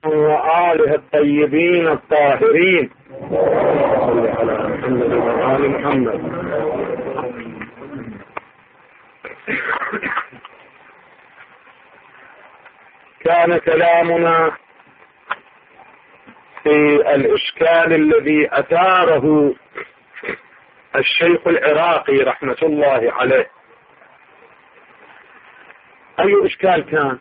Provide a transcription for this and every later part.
وآله الطيبين الطاهرين. صل على محمد وآل محمد. كان كلامنا في الإشكال الذي أثاره الشيخ العراقي رحمة الله عليه. أي إشكال كان؟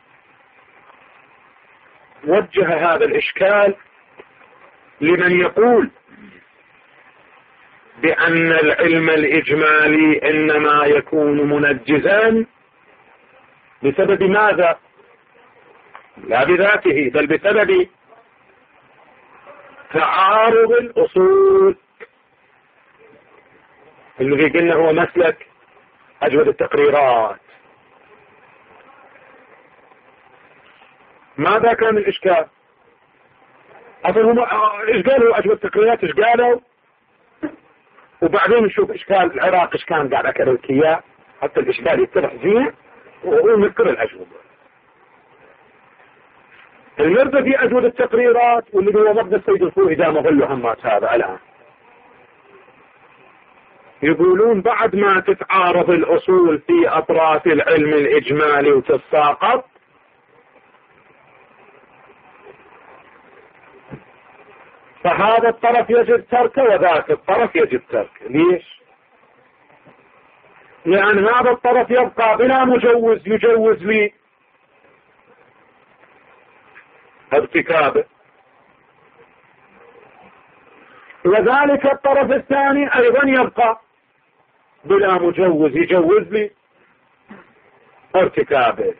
وجه هذا الإشكال لمن يقول بأن العلم الإجمالي إنما يكون منجزا بسبب ماذا؟ لا بذاته، بل بسبب تعارض الأصول الذي قلنا هو مسلك أجود التقريرات. ماذا كان الإشكال؟ أصلا هم إيش قالوا أجود التقريرات؟ إيش قالوا؟ وبعدين نشوف إشكال العراق إيش كان قاعد أكرر إياه حتى الإشكال يتضح زين ونذكر الأجوبة. المرضى في أجود التقريرات واللي هو مبدأ السيد الخوئي دام ظل همات هذا الآن يقولون بعد ما تتعارض الأصول في أطراف العلم الإجمالي وتتساقط، فهذا الطرف يجب تركه وذاك الطرف يجب تركه. ليش؟ لأن هذا الطرف يبقى بلا مجوز يجوز لي ارتكابه، وذلك الطرف الثاني أيضا يبقى بلا مجوز يجوز لي ارتكابه،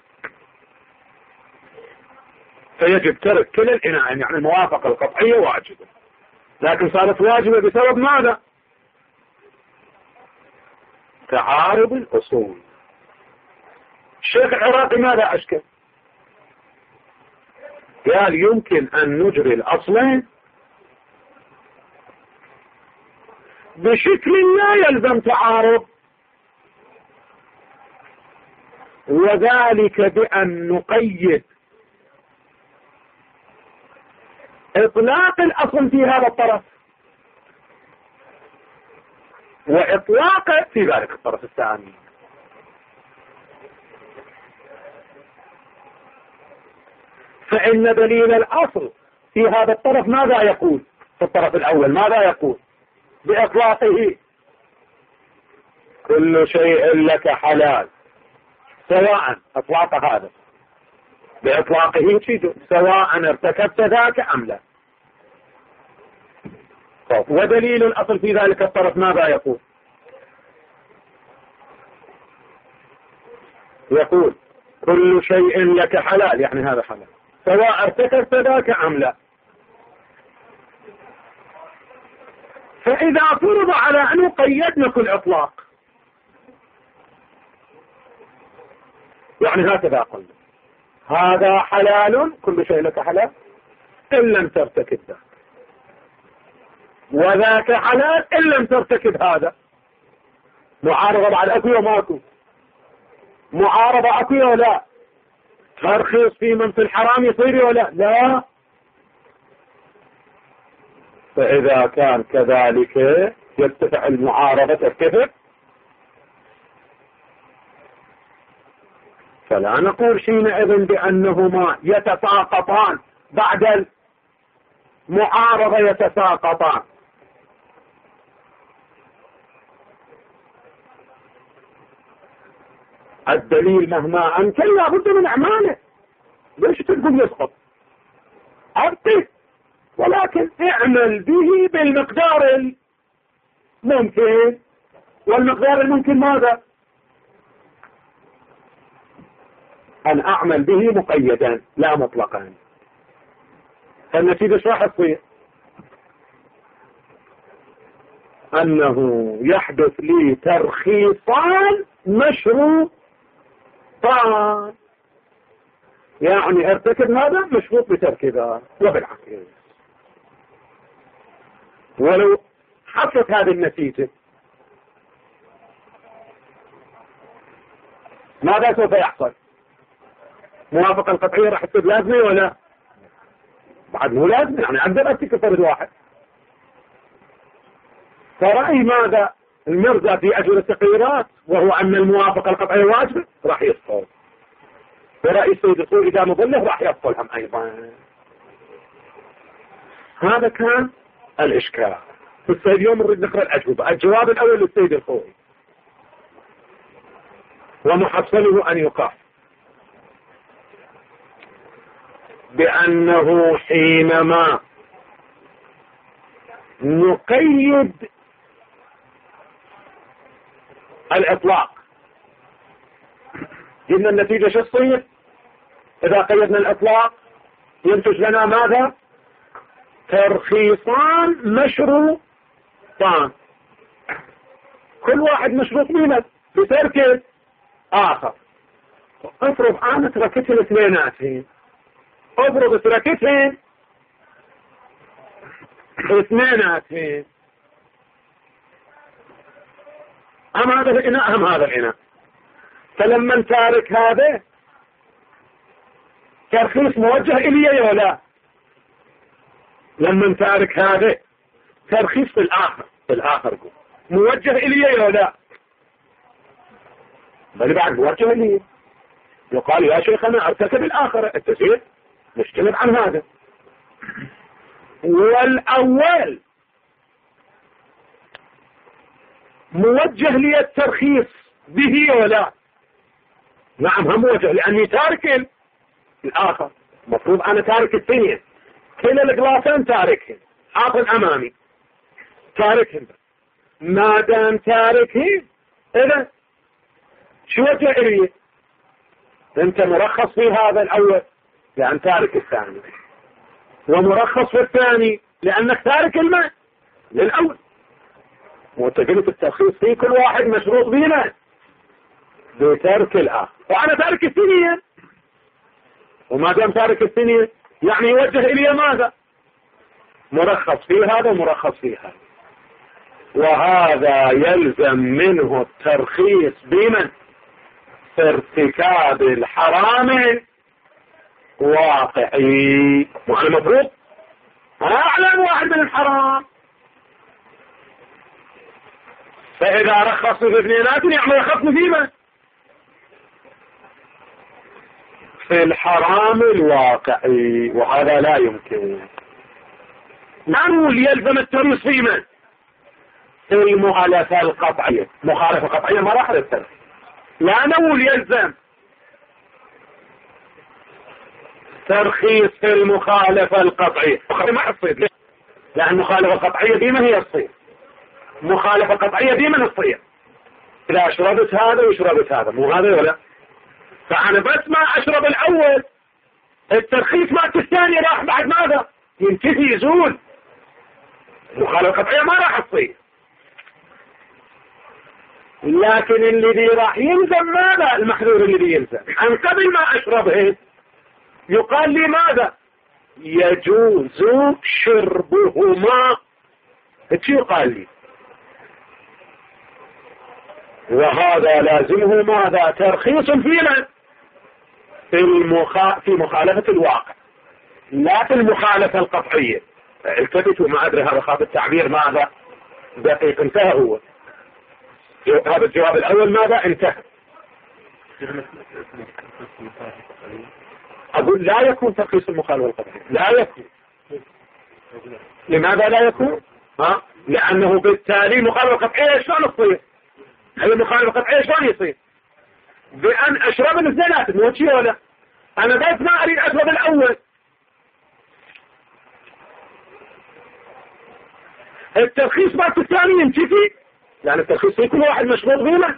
فيجب ترك كل الإناء. يعني الموافقة القطعية واجبة، لكن صارت واجبة بسبب ماذا؟ تعارض الأصول. الشيخ العراقي ماذا أشكل؟ قال يمكن أن نجري الأصلين بشكل لا يلزم تعارض، وذلك بأن نقيد إطلاق الأصل في هذا الطرف وإطلاقه في ذلك الطرف الثاني. فإن دليل الأصل في هذا الطرف ماذا يقول؟ في الطرف الأول ماذا يقول؟ بإطلاقه كل شيء لك حلال، سواء إطلاق هذا بإطلاقه يفيد سواء ارتكبت ذاك أم لا. ودليل الأصل في ذلك الطرف ماذا يقول؟ يقول كل شيء لك حلال، يعني هذا حلال سواء ارتكبت ذاك أم لا. فإذا فرض على أنه قيدنا كل إطلاق، يعني هكذا قلنا هذا حلال كل شيء لك حلال إن لم ترتكب ذاك، وذاك حلال إن لم ترتكب هذا. معارضة بعد أكو وماكو، معارضة أكو ولا ترخيص في من في الحرام يصير ولا لا. فإذا كان كذلك يرتفع المعارضة ترتفع، فلا نقول حينئذ بأنهما يتساقطان بعد المعارضة يتساقطان. الدليل مهما أمكن لابد من أعماله. ليش تقول يسقط؟ أبطي، ولكن اعمل به بالمقدار الممكن، والمقدار الممكن ماذا؟ أن أعمل به مقيدا لا مطلقا. فالنتيجة شو راح تصير؟ أنه يحدث لي ترخيصان مشروطان، يعني ارتكب هذا مشروط بترك ذا، وبالعكس. ولو حصلت هذه النتيجة ماذا سوف يحصل؟ موافقة القطعية راح تصير لازمة ولا؟ بعد مو لازم يعني أقدر أتك فرد واحد. فرأي ماذا المرزا في أجل التقريرات وهو أن الموافقة القطعية واجبة راح يفصل، ورأي السيد الخوئي إذا مضله راح يفصلهم أيضا. هذا كان الإشكال. اليوم نريد نقرأ الأجوبة. الجواب الأول للسيد الخوئي ومحصله أن يقال بأنه حينما نقيد الإطلاق قلنا النتيجة شو تصير؟ إذا قيدنا الإطلاق ينتج لنا ماذا؟ ترخيصان مشروطان، كل واحد مشروط منه بترك آخر. افرض أنا تركت الاثنيناتين، افرض تركتهم اثنيناتين، أم هذا الإناء أم هذا الإناء. فلما تارك هذا ترخيص موجه إلي ولا لما تارك هذا ترخيص في الآخر موجه إلي ولا بل بعد موجه إلي. يقال يا شيخنا ارتكب الآخر التسير نجتنب عن هذا. والأول موجه لي الترخيص به ولا نعم هم موجه لأني تارك الآخر. مفروض أنا تارك الثانية، كلا القلاصين تاركهم حاطن أمامي تاركهم. ما دام تاركهم إذا شو وجه إليه؟ أنت مرخص في هذا الأول لأن تارك الثاني، ومرخص في الثاني لأنك تارك الماء للأول. وتقلت الترخيص في كل واحد مشروط بينا بترك الآخر، وأنا تارك الثانية، وما دام تارك الثانية يعني يوجه إلي ماذا؟ مرخص في هذا ومرخص في هذا. وهذا يلزم منه الترخيص بمن؟ في ارتكاب الحرام واقعي. وأنا مفروض أعلم واحد من الحرام، فإذا رخص في اثنينات يعمل رخص فيما في الحرام الواقعي، وهذا لا يمكن. نقول يلزم الترخيص فيما في المخالفة القطعية. مخالفة قطعية ما راح للترخيص، لا نقول يلزم ترخيص في المخالفة القطعية. ما تصير لأن المخالفة القطعية دي ما هي تصير، مخالفة قطعية دي من تصير إذا أشربت هذا وشربت هذا، مو هذا ولا. فأنا بس ما أشرب الأول الترخيص مالت الثاني راح بعد ماذا؟ ينتهي يزول. المخالفة القطعية ما راح تصير، لكن الذي راح يلزم ماذا؟ المحذور الذي يلزم عن قبل ما أشربه يقال لي ماذا؟ يجوز شربهما. ايش يقال لي؟ وهذا لازمه ماذا؟ ترخيص فينا في مخالفة الواقع، لا في المخالفة القطعية. التفتوا ما أدري هذا خاطئ التعبير ماذا دقيق. انتهى هو هذا الجواب الأول ماذا؟ انتهى. أقول لا يكون ترخيص المخالفة القطعية، لا يكون. لماذا لا يكون؟ لأنه بالتالي مخالفة قطعية شلون تصير؟ هذه المخالفة القطعية شلون يصير؟ بأن أشرب الاثنينات، مو شيء ولا أنا بس ما أريد أشرب الأول. الترخيص بعد الثاني ينتفي، يعني الترخيص يكون واحد مشروط بينه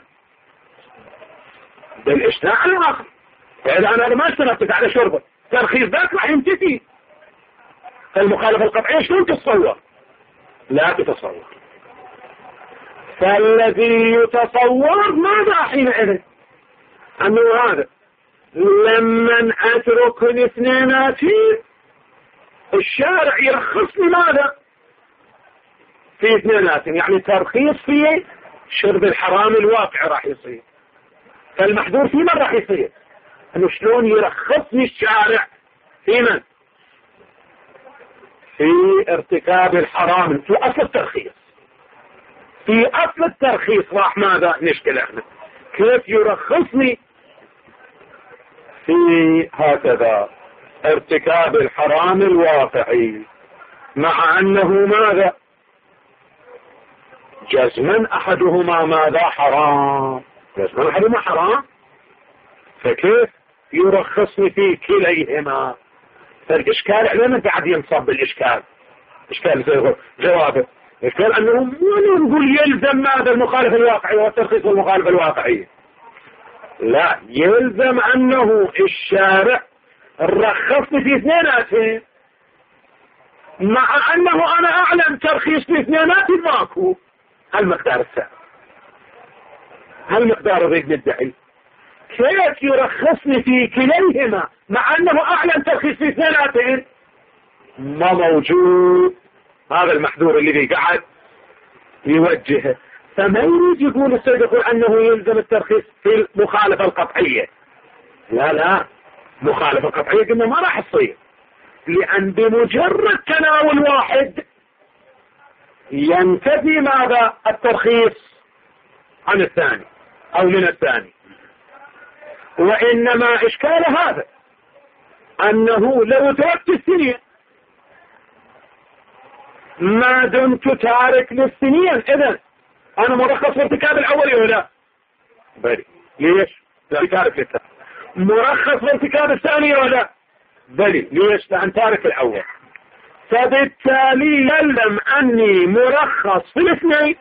بالإشتاء على الآخر. فإذا أنا ما اشترطت على شربه ترخيص ذاك راح ينتفي. فالمخالفة القطعية شلون تتصور؟ لا تتصور. فالذي يتصور ماذا حينئذ؟ أنه هذا لمن أترك الاثنيناتين الشارع يرخص لي ماذا؟ في اثنيناتين، يعني ترخيص في شرب الحرام الواقع راح يصير. فالمحذور في من راح يصير؟ أنه شلون يرخصني الشارع في من؟ في ارتكاب الحرام في أصل الترخيص. في أصل الترخيص راح ماذا نشكل احنا؟ كيف يرخصني في هكذا ارتكاب الحرام الواقعي مع أنه ماذا؟ جزما أحدهما ماذا؟ حرام. جزما أحدهما حرام، فكيف يرخصني في كليهما؟ فالإشكال علينا بعد ينصب بالإشكال. إشكال زي جوابه. إشكال أنه نقول يلزم ماذا؟ المخالف الواقعي والترخيص والمخالف الواقعي. لا، يلزم أنه الشارع رخصني في اثنيناتهم، مع أنه أنا أعلم ترخيص في اثنينات ماكو. هالمقدار الثاني، هالمقدار الريد ندعي. كيف يرخصني في كليهما مع أنه أعلم ترخيص في اثنيناتهم؟ ما موجود. هذا المحذور اللي بيقعد يوجهه. فما يريد يقول السيد يقول أنه يلزم الترخيص في المخالفة القطعية. لا لا، مخالفة قطعية قلنا ما راح تصير، لأن بمجرد تناول واحد ينتفي ماذا؟ الترخيص عن الثاني أو من الثاني. وإنما إشكال هذا أنه لو تركت السنين ما دمت تارك للسنين، إذن أنا مرخص في ارتكاب الأول ولا لا؟ بلي. ليش؟ لا تارك للثاني. مرخص في ارتكاب الثاني ولا؟ بلي. ليش؟ لأن تارك الأول. فبالتالي يلزم أني مرخص في الاثنين،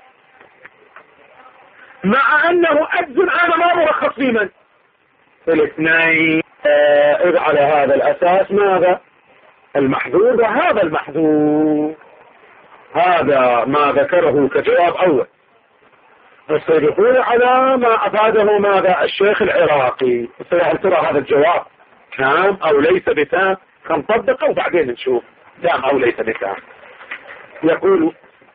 مع أنه أجزم أنا ما مرخص في من؟ في الاثنين. إذ على هذا الأساس ماذا؟ المحذور. وهذا المحذور هذا ما ذكره كجواب أول، فسيدخل على ما أفاده ماذا؟ الشيخ العراقي. هل ترى هذا الجواب تام أو ليس بتام؟ نطبقه وبعدين نشوف تام أو ليس بتام. يقول: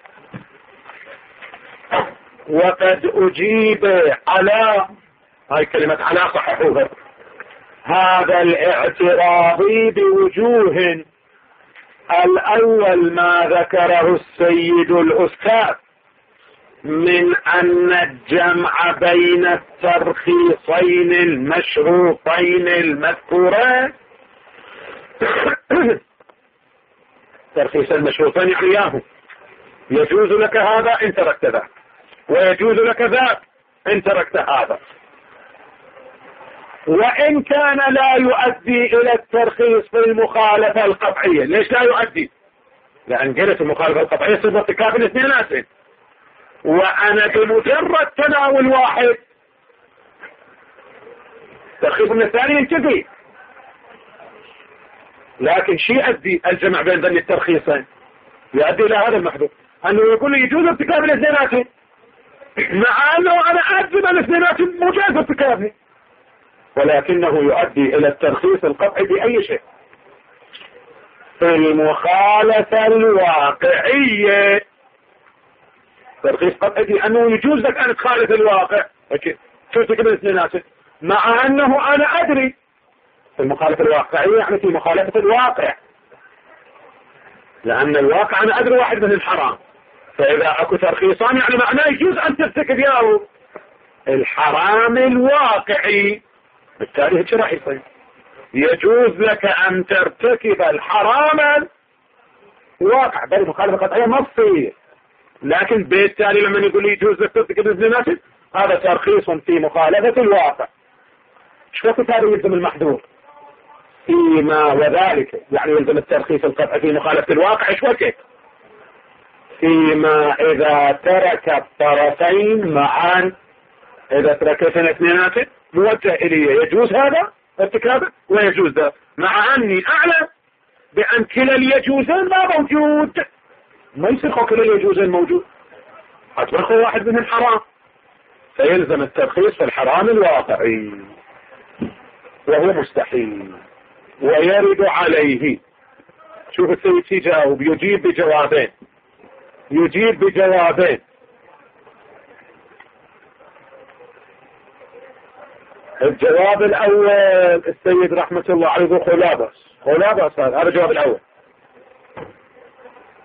وقد أجيب على، هاي كلمة على صححوها، هذا الاعتراض بوجوه. الأول ما ذكره السيد الأستاذ من أن الجمع بين الترخيصين المشروطين المذكورين، ترخيص المشروطين يعني يجوز لك هذا إن تركت ذاك، ويجوز لك ذاك إن تركت هذا، وإن كان لا يؤدي إلى الترخيص في المخالفة القطعية. ليش لا يؤدي؟ لأن قلت المخالفة القطعية صفة ارتكاب الاثنين، وأنا بمجرد تناول واحد ترخيص من الثاني ينتفي. لكن شيء يؤدي الجمع بين ذني الترخيصين؟ يؤدي إلى هذا المحذور، أنه يقول لي يجوز ارتكاب الاثنين، مع أنه أنا أجزم الاثنين مجاز ارتكابه، ولكنه يؤدي إلى الترخيص القطعي بأي شيء. في المخالفة الواقعية ترخيص قطعي لأنه يجوز لك أن تخالف الواقع، شو ترتكب الاثنين، مع أنه أنا أدري. في المخالفة الواقعية يعني في مخالفة الواقع، لأن الواقع أنا أدري واحد من الحرام، فإذا أكو ترخيصان يعني معناه يجوز أن ترتكب ياهو الحرام الواقعي. بالتالي هيك راح يصير، يجوز لك أن ترتكب الحرام الواقع، بل مخالفة قطعية ما تصير. لكن بالتالي لما يقول لي يجوز لك ترتكب الاثنين، هذا ترخيص في مخالفة الواقع. شو كتابه يلزم المحذور فيما وذلك، يعني يلزم الترخيص القطعي في مخالفة الواقع. شو كيف؟ فيما إذا ترك الطرفين معا، إذا تركت الاثنين موجه إلي يجوز هذا ارتكابه ويجوز ذا، مع أني أعلم بأن كلا اليجوزين ما موجود. ما يصير كلا اليجوزين موجود، أتبقى واحد من الحرام، فيلزم الترخيص في الحرام الواقعي، وهو مستحيل ويرد عليه. شوف السيد يجاوب، يجيب بجوابين، يجيب بجوابين. الجواب الأول السيد رحمة الله عليه خلابس هذا الجواب الأول.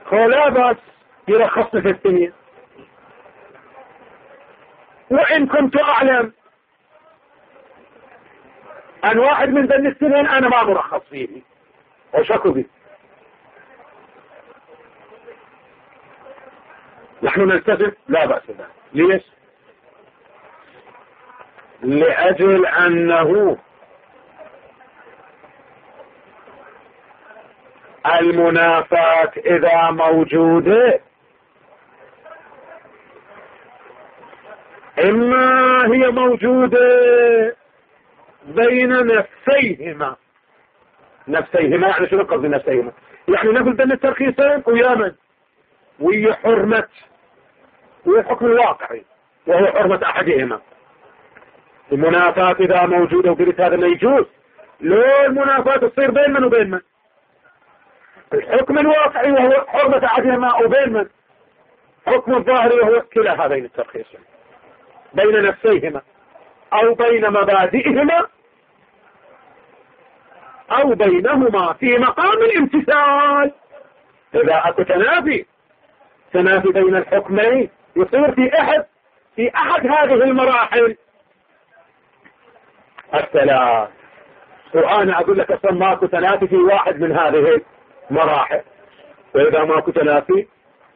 لا بس يلخصنا في الدنيا. وإن كنت أعلم أن واحد من ذن السنين أنا ما مرخص فيه وشكو به، نحن نلتزم لا بأس به. ليش؟ لأجل أنه المنافاة إذا موجودة إما هي موجودة بين نفسيهما. نفسيهما يعني شنو قصدي نفسيهما؟ يعني نقول بين الترخيصين ويامن وهي حرمة والحكم الواقعي وهو حرمة أحدهما. المنافاة إذا موجودة وقلت هذا ما يجوز، لو المنافاة تصير بين من وبين من؟ الحكم الواقعي وهو حرمة أحدهما وبين من؟ حكم الظاهري وهو كلا هذين الترخيصين بين نفسيهما أو بين مبادئهما أو بينهما في مقام الامتثال. إذا أكو تنافي بين الحكمين يصير في أحد هذه المراحل الثلاث. وأنا أقول لك أصلا ماكو تنافي في واحد من هذه المراحل، وإذا ماكو تنافي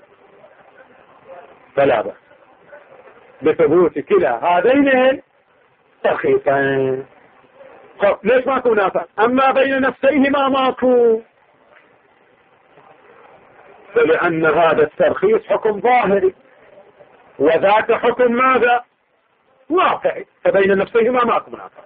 فلا بأس بثبوت كلا هذين الترخيصين. ليش ماكو منافاة؟ أما بين نفسيهما ماكو، فلأن هذا الترخيص حكم ظاهري وذاك حكم ماذا؟ واقعي، فبين نفسيهما ماكو منافاة.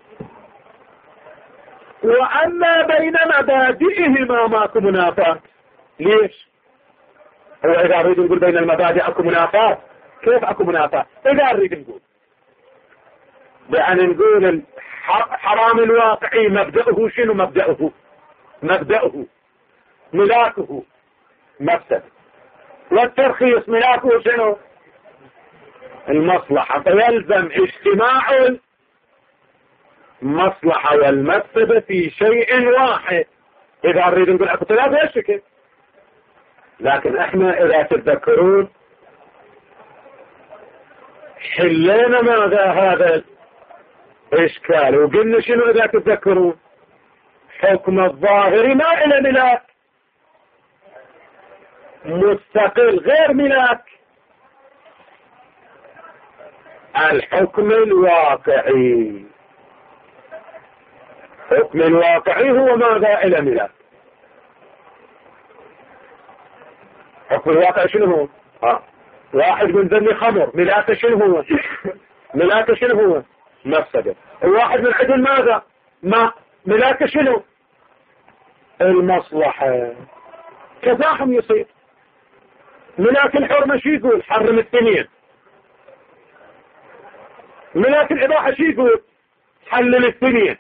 وأما بين مبادئهما ماكو منافاة. ليش؟ هو إذا أريد نقول بين المبادئ أكو منافاة، كيف أكو منافاة؟ إذا أريد نقول بأن نقول الحرام الواقعي مبدأه شنو؟ مبدأه ملاكه مفسد، والترخيص ملاكه شنو؟ المصلحة، فيلزم اجتماع المصلحة والمفسدة في شيء واحد. إذا أريد نقول أكو ثلاثة الشكل، لكن احنا إذا تتذكرون حلينا ماذا هذا الإشكال وقلنا شنو إذا تتذكرون؟ حكم الظاهر ما إلى ملاك، مستقل غير ملاك. الحكم الواقعي، حكم الواقعي هو ماذا إلى ملاك. حكم الواقع شنو هو؟ واحد من ذني خمر ملاك شنو هو؟ ملاك شنو هو؟ مفسده. الواحد من عدل ماذا؟ ما ملاك شنو؟ المصلحة. تزاحم يصير. ملاك الحرمة شو يقول؟ حرم الثنين. ملاك الإباحة شو يقول؟ حلل الثنين.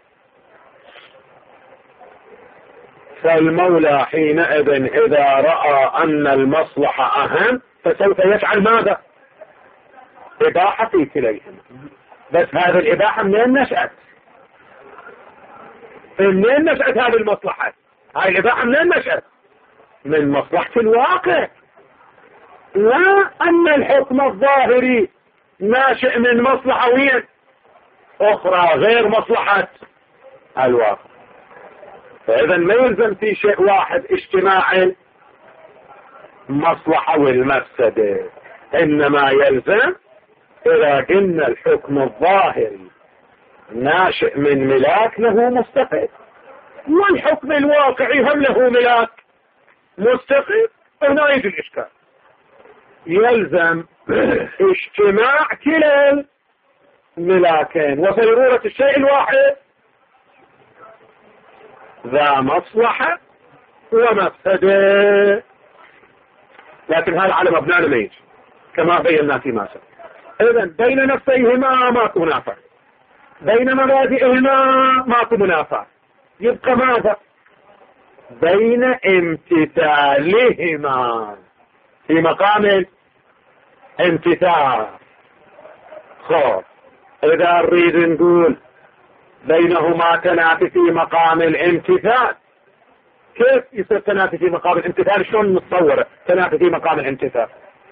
فالمولى حينئذ إذا رأى أن المصلحة أهم فسوف يفعل ماذا؟ إباحة في كليهما. بس هذه الإباحة منين نشأت؟ منين نشأت هذه المصلحة؟ هذه الإباحة منين نشأت؟ من مصلحة الواقع، لا أن الحكم الظاهري ناشئ من مصلحة وين أخرى غير مصلحة الواقع. فإذا ما يلزم في شيء واحد اجتماع المصلحة والمفسدة، إنما يلزم إذا قلنا الحكم الظاهري ناشئ من ملاك له مستقل، والحكم الواقعي هم له ملاك مستقل، هنا يجي الإشكال. يلزم اجتماع كلا الملاكين وصيرورة الشيء الواحد ذا مصلحة ومفسدة. لكن هذا على مبنى ما يجي كما بينا فيما سبق. إذن بين نفسيهما ماكو منافاة، بين مبادئهما ماكو منافاة، يبقى ماذا؟ بين امتثالهما في مقام الامتثال. خب إذا نريد نقول بينهما تنافي في مقام الامتثال، كيف يصير تنافي في مقام الامتثال؟ شلون نتصوره تنافي في مقام الامتثال؟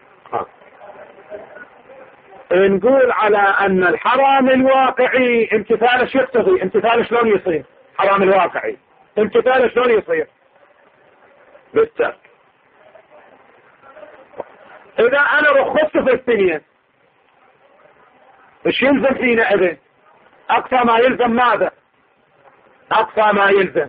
نقول على ان الحرام الواقعي امتثاله شو يقتضي؟ امتثاله شلون يصير؟ حرام الواقعي امتثاله شلون يصير؟ بالترك. اذا انا رخصت في الثانية ايش يلزم فينا اذن؟ اقصى ما يلزم ماذا؟ اقصى ما يلزم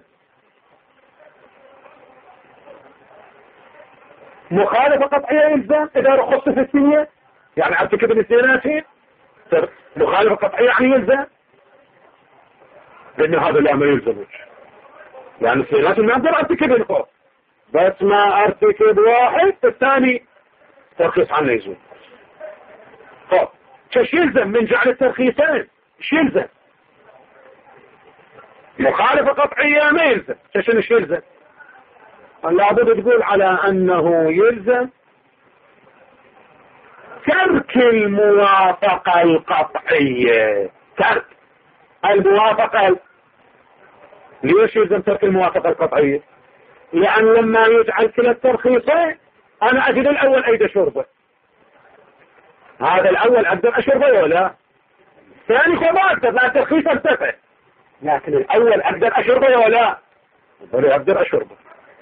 مخالفة قطعية يلزم اذا رخصت في الثانية، يعني ارتكب الاثنيناتين مخالفة قطعية يعني يلزم، لان هذا لا ما يلزمش، يعني الاثنيناتين ما اقدر ارتكب الخوف، بس ما ارتكب واحد الثاني ترخيص عنه يزول. طب ايش يلزم من جعل الترخيصين؟ ايش يلزم؟ مخالفة قطعية ما يلزم، ايش يلزم؟ لابد تقول على انه يلزم ترك الموافقة القطعية. ترك الموافقة. ليش يلزم ترك الموافقة القطعية؟ لأن لما يجعل كلا الترخيصين أنا أجد الأول أيد شربه، هذا الأول أقدر أشربه ولا ثاني ما أقدر، لا ترخيص ارتفع، لكن الأول أقدر أشربه ولا أقدر أشربه.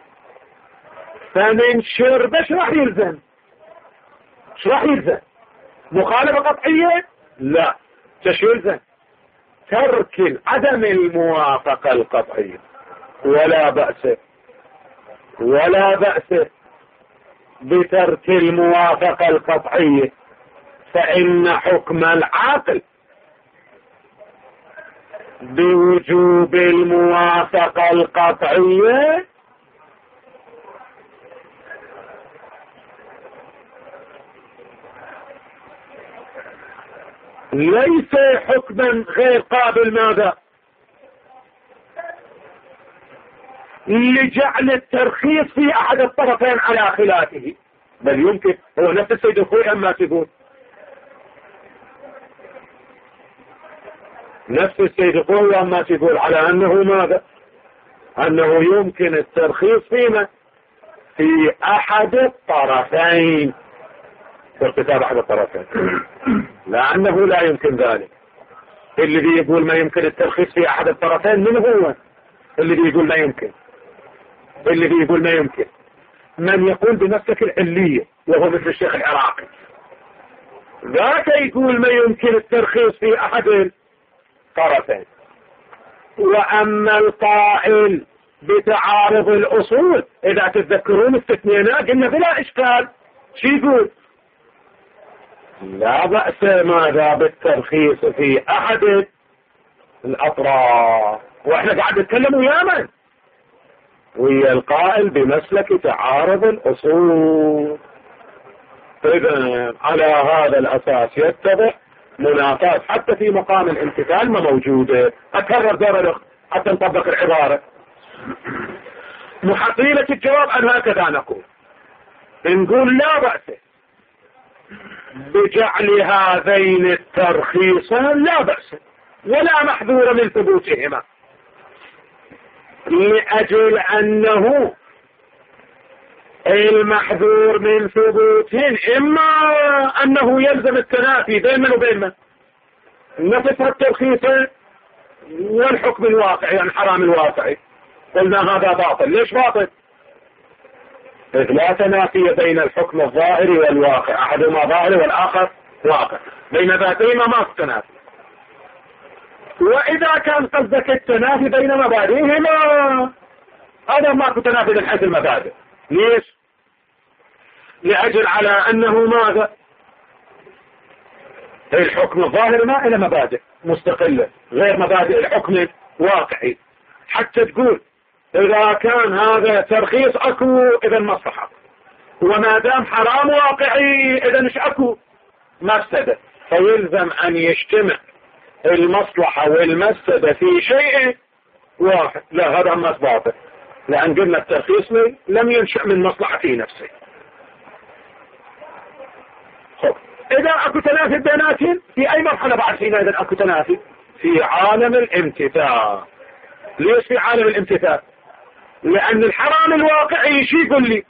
فمن شربه ايش راح يلزم؟ ايش راح يلزم؟ مخالفة قطعية؟ لا. ايش يلزم؟ ترك عدم الموافقة القطعية. ولا بأس بترك الموافقة القطعية، فإن حكم العقل بوجوب الموافقة القطعية ليس حكما غير قابل ماذا؟ لجعل الترخيص في أحد الطرفين على خلافه، بل يمكن. هو نفس السيد الخوي أما تقول نفس السيد الخوي أما تقول على أنه ماذا؟ أنه يمكن الترخيص فيما في أحد الطرفين، في ارتكاب أحد الطرفين، لأنه لا يمكن ذلك. اللي بيقول ما يمكن الترخيص في أحد الطرفين من هو اللي بيقول ما يمكن؟ اللي بيقول ما يمكن من يقول بنفسك العلية، وهو مثل الشيخ العراقي، ذاك يقول ما يمكن الترخيص في أحد الطرفين. وأما القائل بتعارض الأصول، إذا تتذكرون استثنينا قلنا بلا إشكال، شو يقول؟ لا بأس ماذا بالترخيص في أحد الأطراف. وإحنا قاعد نتكلم ويا من؟ ويا القائل بمسلك تعارض الأصول. إذن على هذا الأساس يتضح مناقات حتى في مقام الامتثال ما موجودة. أكرر دور الأخت حتى نطبق العبارة. محصيلة الجواب أن هكذا نقول لا بأس بجعل هذين الترخيصين، لا بأس ولا محذور من ثبوتهما، لأجل أنه المحذور من ثبوتهن إما أنه يلزم التنافي بين من وبين من، نفس الترخيص والحكم الواقعي، يعني الحرام الواقعي. قلنا هذا باطل. ليش باطل؟ إذ لا تنافي بين الحكم الظاهري والواقع، أحدهما ظاهري والآخر واقع، بين ذاتهما ما تنافي. وإذا كان قصدك التنافي بين مبادئهما، هذا ماكو تنافي من حيث المبادئ. ليش؟ لأجل على أنه ماذا؟ الحكم الظاهري ما إلى مبادئ مستقلة غير مبادئ الحكم الواقعي. حتى تقول إذا كان هذا ترخيص أكو إذا مصلحة، وما دام حرام واقعي إذا مش أكو مفسدة، فيلزم أن يجتمع المصلحة والمفسدة في شيء واحد. لا، هذا ما باطل، لأن قلنا الترخيص لم ينشأ من مصلحة في نفسه. إذا أكو تنافي بيناتهم في أي مرحلة بعد فينا؟ إذا أكو تنافي في عالم الامتثال. ليش في عالم الامتثال؟ لأن الحرام الواقعي شي يقول لي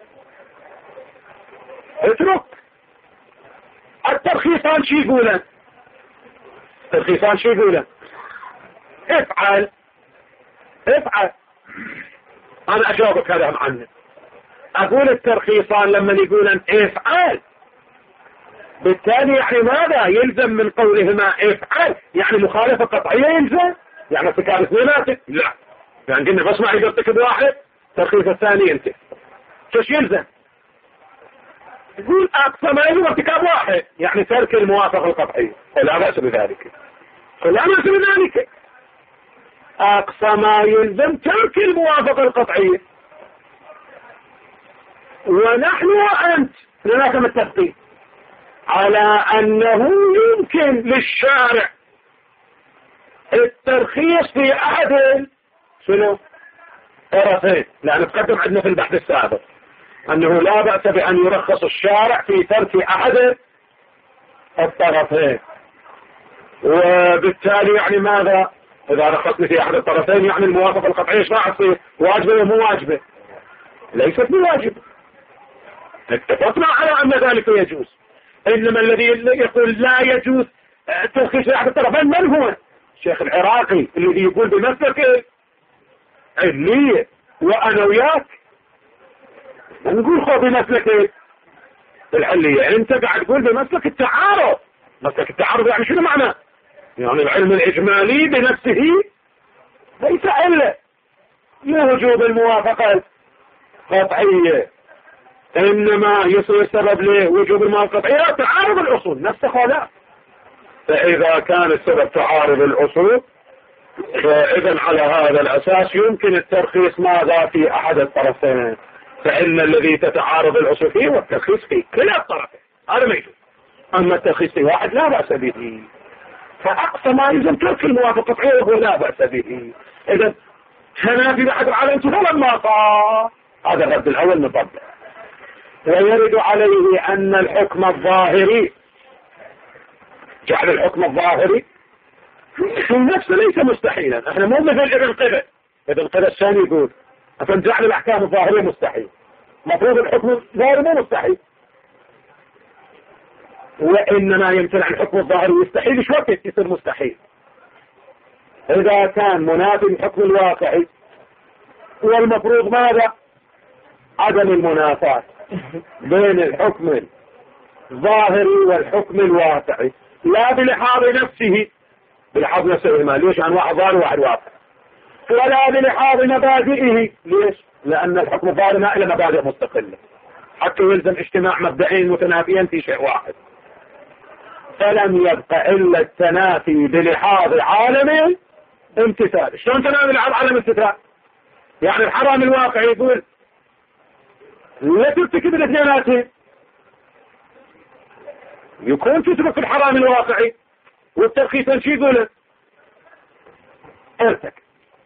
اترك. الترخيصان شي يقوله؟ الترخيصان شي يقوله؟ افعل. انا اجاوبك كلام عنه. اقول الترخيصان لما يقولن افعل، بالتالي يعني ماذا يلزم من قولهما افعل؟ يعني مخالفة قطعية يلزم؟ يعني ارتكاب اثنيناتك؟ لا، يعني قلنا بس ما يرتكب واحد، ترخيص الثاني انت شو يلزم؟ يقول اقصى ما يلزم ارتكاب واحد، يعني ترك الموافقة القطعية. لا بأس بذلك، لا بأس بذلك. اقصى ما يلزم ترك الموافقة القطعية. ونحن وانت لنا متفقين على انه يمكن للشارع الترخيص في احد شنو طرفين، لان تقدم عندنا في البحث السابق انه لا بأس بان يرخص الشارع في ترك احد الطرفين. وبالتالي يعني ماذا اذا رخصني في احد الطرفين؟ يعني الموافقة القطعية ايش راح تصير؟ واجبة ولا مو واجبة؟ ليست بواجبة. اتفقنا على ان ذلك يجوز. انما الذي يقول لا يجوز ترخيص احد الطرفين من هو؟ الشيخ العراقي الذي يقول بمسلك علمية، وانا وياك نقول خذ بمسلك العلية. انت قاعد تقول بمسلك التعارض. مسلك التعارض يعني شنو معنى؟ يعني العلم الاجمالي بنفسه ليس الا لوجوب الموافقة القطعية، انما يصير سبب لوجوب الموافقة القطعية تعارض الاصول نفسه. لا، فاذا كان السبب تعارض الاصول فاذا على هذا الاساس يمكن الترخيص ماذا في احد الطرفين، فان الذي تتعارض الاصول فيه والترخيص في كلا الطرفين هذا ما يجوز. اما الترخيص في واحد لا باس به، فاقصى ما يلزم ترك الموافقه القطعيه وهو لا باس به. اذا هنا في احد العالم فلما صار هذا الرد الاول مطبق. ويرد عليه ان الحكم الظاهري، جعل الحكم الظاهري في نفسه ليس مستحيلا. احنا مو مثل ابن قدة الثاني يقول عشان جعل الاحكام الظاهرية مستحيل، مفروض الحكم الظاهري مو مستحيل. وانما يمتنع الحكم الظاهري يستحيل. ايش وقت يصير مستحيل؟ اذا كان منافي الحكم الواقعي، والمفروض ماذا؟ عدم المنافاة بين الحكم الظاهري والحكم الواقعي، لا بلحاظ نفسه، بلحاظ نفسه ليش؟ عن واحد ظاهر وواحد واقع، ولا بلحاظ مبادئه. ليش؟ لأن الحكم الظاهر ما إلى مبادئ مستقلة حتى يلزم اجتماع مبدئين متنافيين في شيء واحد، فلم يبقى إلا التنافي بلحاظ عالم امتثال. شلون تنافي بلحاظ عالم امتثال؟ يعني الحرام الواقعي يقول لا ترتكب الاثنيناتين، يكون تترك الحرام الواقعي والترخيص شو يقول؟ ارتكب.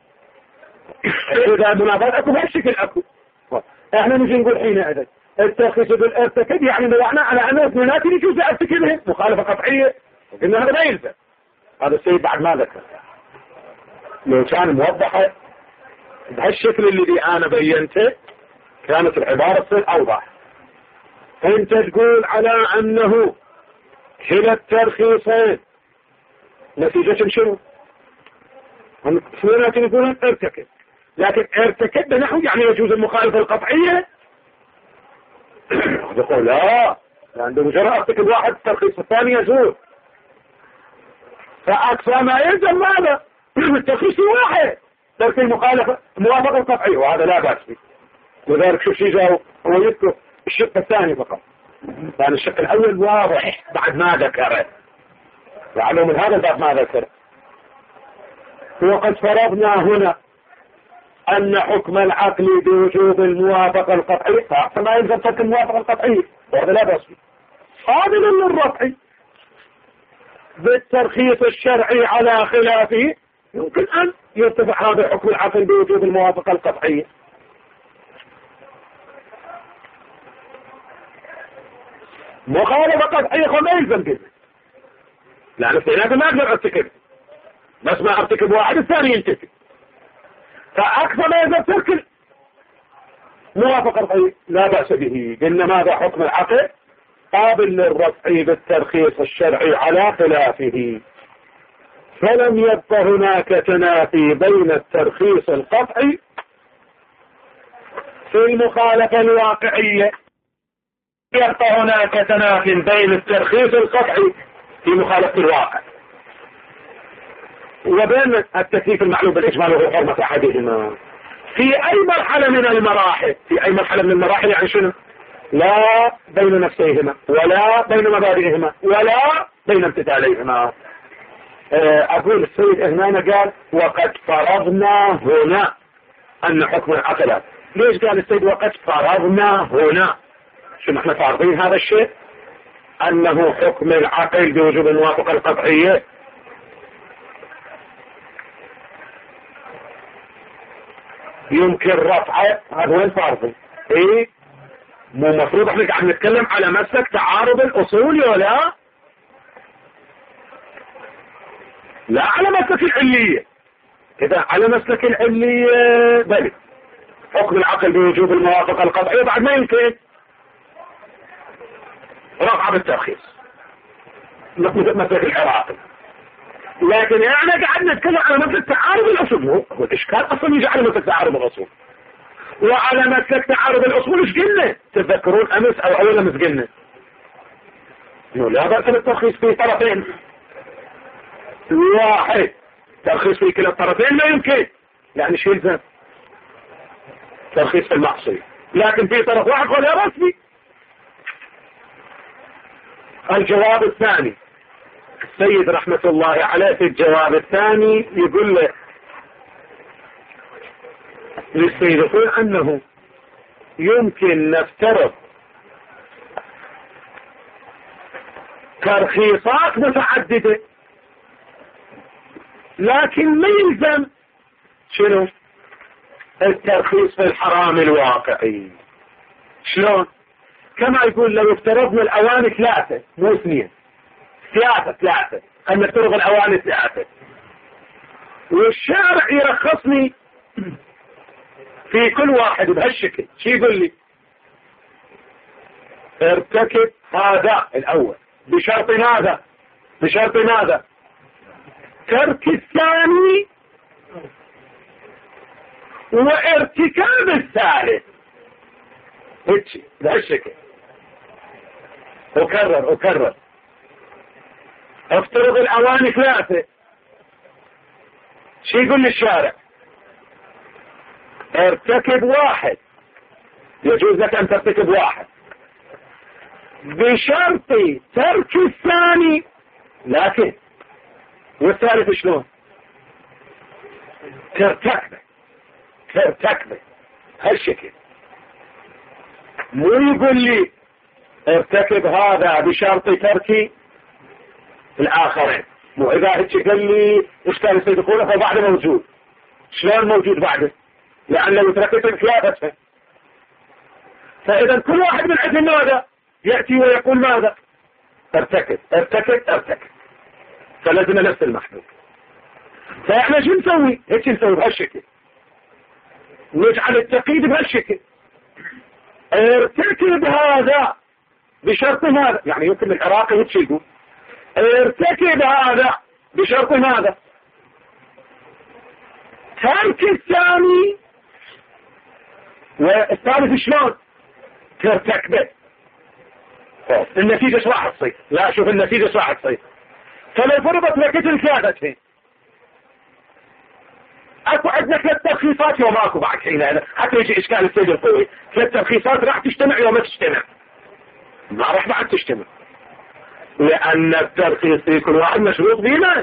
اذا منافاة اكو بهالشكل اكو، احنا نجي نقول حينئذ الترخيص يقول ارتكب، يعني معناه على ان اثنيناتين يجوز ارتكبهم مخالفة قطعية، قلنا هذا ما يلزم. هذا السيد بعد ما ذكر لو كان موضحة بهالشكل الذي انا بينته كانت العبارة تصير اوضح. انت تقول على انه كلا الترخيصين نتيجة شنو؟ اثنيناتين يقولون ارتكب، لكن ارتكب بنحو يعني يجوز المخالفة القطعية. يقول لا، لأن مجرد ارتكب واحد الترخيص الثاني يزول، فأقصى ما يلزم ماذا؟ الترخيص واحد، ترك المخالفة الموافقة القطعية، وهذا لا بأس به. وذلك شو شيء جاء هو يذكر الشق الثاني فقط، لأن الشق الأول واضح بعد ما ذكره، لعله من هذا الباب ما ذكره. وقد فرضنا هنا أن حكم العقل بوجوب الموافقة القطعية، فما يلزم ترك الموافقة القطعية، وهذا لا بأس به. قابل للرفع بالترخيص الشرعي على خلافه، يمكن أن يرتفع هذا حكم العقل بوجوب الموافقة القطعية. مخالفة قطعية فما يلزم كذا، لأن الثلاثة ما أقدر أرتكب، بس ما أرتكب واحد الثاني ينتكب، فأكثر ما يلزم ترك موافقة قطعية لا بأس به. قلنا ماذا حكم العقل؟ قابل للرفع بالترخيص الشرعي على خلافه. فلم يبق هناك تنافي بين الترخيص القطعي في المخالفة الواقعية، يبقى هناك تنافي بين الترخيص القطعي في مخالفة الواقع وبين التكليف المعلوم بالإجمال وهو حرمة أحدهما في أي مرحلة من المراحل. في أي مرحلة من المراحل يعني شنو؟ لا بين نفسيهما ولا بين مبادئهما ولا بين امتثاليهما. أقول السيد هنا قال وقد فرضنا هنا أن حكم العقل. ليش قال السيد وقد فرضنا هنا؟ شنو احنا فارضين هذا الشيء أنه حكم العقل بوجوب الموافقة القطعية؟ يمكن رفعه. هذا وين فارضي؟ ايه مو مفروض احنا قاعد نتكلم على مسلك تعارض الأصول ولا لا على مسلك العلية. إذا على مسلك العلية بل حكم العقل بوجوب الموافقة القطعية بعد ما يمكن رفع بالترخيص مسلك العراقي. لكن احنا قاعد نتكلم على مسلك تعارض الأصول. هو الإشكال أصلا يجي على مسلك تعارض الأصول وعلى مسلك تعارض الأصول. ايش قلنا؟ تذكرون أمس أو أول أمس قلنا لا بأس بالترخيص في طرفين. واحد ترخيص في كلا الطرفين لا يمكن يعني شيء يلزم ترخيص في المعصية، لكن في طرف واحد ولا رسمي. الجواب الثاني السيد رحمة الله عليه في الجواب الثاني يقول له للسيد يقول أنه يمكن نفترض ترخيصات متعددة لكن ما يلزم شنو الترخيص في الحرام الواقعي. شلون؟ كما يقول لو افترضنا الأواني 3 مو 2 3 أن نفترض الأواني 3 والشارع يرخصني في كل واحد بهالشكل. شي يقول لي ارتكب هذا الأول بشرط ماذا؟ بشرط ماذا؟ ترك الثاني وارتكاب الثالث. هيك بهالشكل أكرر افترض الأواني 3. شو يقول للشارع؟ ارتكب 1 يجوز لك أن ترتكب 1 بشرط ترك الثاني. لكن والثالث شلون؟ ترتكبه هالشكل. مو يقول لي ارتكب هذا بشرط ترك الآخرين. مو إذا هيك قال لي إيش كان السيد يقوله فبعده موجود. شلون موجود بعده؟ لأن لو تركت الكلافة فإذا كل واحد من عندهم ماذا؟ يأتي ويقول ماذا؟ ارتكب. فلازم نفس المحدود. فإحنا شو نسوي؟ هيك نسوي بهالشكل نجعل التقييد بهالشكل ارتكب هذا بشرط هذا. يعني يمكن العراقي هيك يقول ارتكب هذا بشرط هذا ترك الثاني والثالث شلون؟ ترتكبه. النتيجة ايش راح تصير؟ لا شوف النتيجة ايش راح تصير. فلو فرضت لك الثلاثتين اكو عندنا 3 ترخيصات يوم اكو بعد حين حتى يجي اشكال السيد القوي 3 ترخيصات راح تجتمع يوم ما تجتمع ما راح بعد تجتمع لان الترخيص في كل واحد مشروط بما